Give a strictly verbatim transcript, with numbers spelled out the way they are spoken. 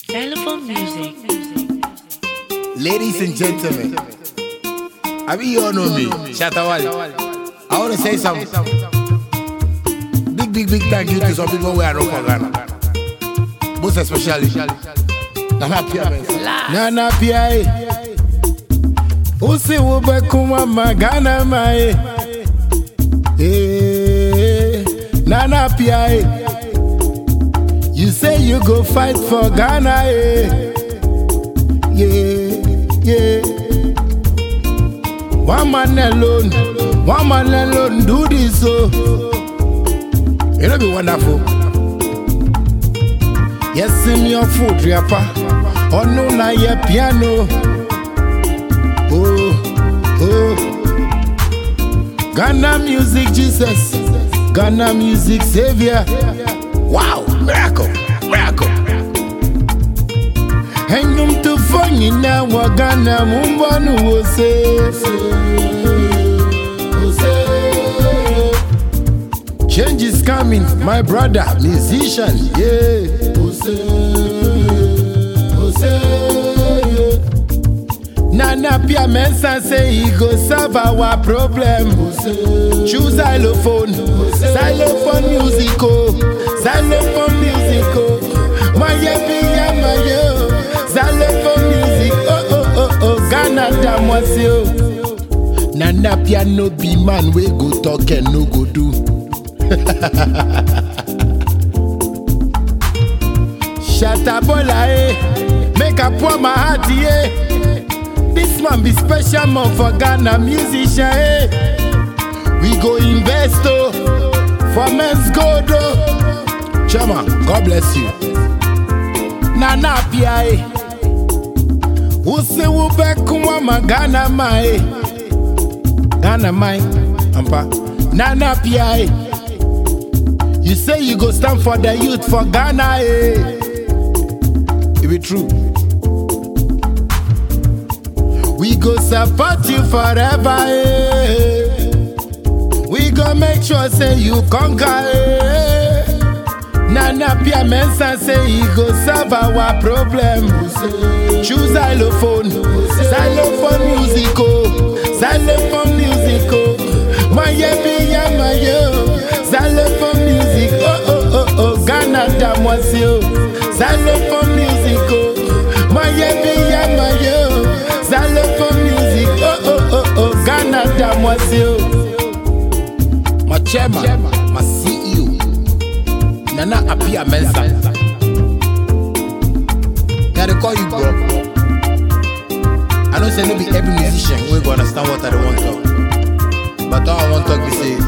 Xylophone music. Ladies and gentlemen, I mean, you all know me, Shatawale. I want to say some big, big, big thank you to some people who are not for Ghana. Most especially Nana Pia. Nana Pia. Usi ube kuma magana mae. Eh, Nana Pia. You say you go fight for Ghana, eh? Yeah, yeah. One man alone, one man alone do this, so it'll be wonderful. Yes, in your food, rapper. Oh no, na your piano. Oh, oh. Ghana music, Jesus. Ghana music, Savior. Wow, miracle, miracle. Hengum to funny now, Ghana mumbanu wose. Change is coming, my brother, musician, yeah. Nana Pia Mensa say he go solve our problem. Choose xylophone, xylophone musico, xylophone musico. My pia my yo, xylophone music. Oh oh oh oh, Ghana damwasio. Nana Pia no be man we go talk and no go do. Shatabola eh, make a pour my heart yeah. This man be special man for Ghana musician eh. We go invest oh, for men's gold oh. Chama, God bless you. Nana Pia eh, Use ube kuma ma Ghana ma eh. Ghana mai, ampa. Nana Pia eh. You say you go stand for the youth for Ghana eh. It be true. We go support you forever, eh. We go make sure say you conquer, eh. Nana Pia Mensa say he go solve our problem. Choose xylophone, xylophone musico, xylophone musico. My pia my yo, xylophone music. Oh oh oh oh, Ghana damwasio, xylophone musico. My pia my yo. Xylophone music, oh oh oh oh, Ghana damwasio. My chairman, my C E O, Nana Pia Mensa. Gotta call you bro. I don't say no be every musician we go understand what I want to talk. But all I want to talk is say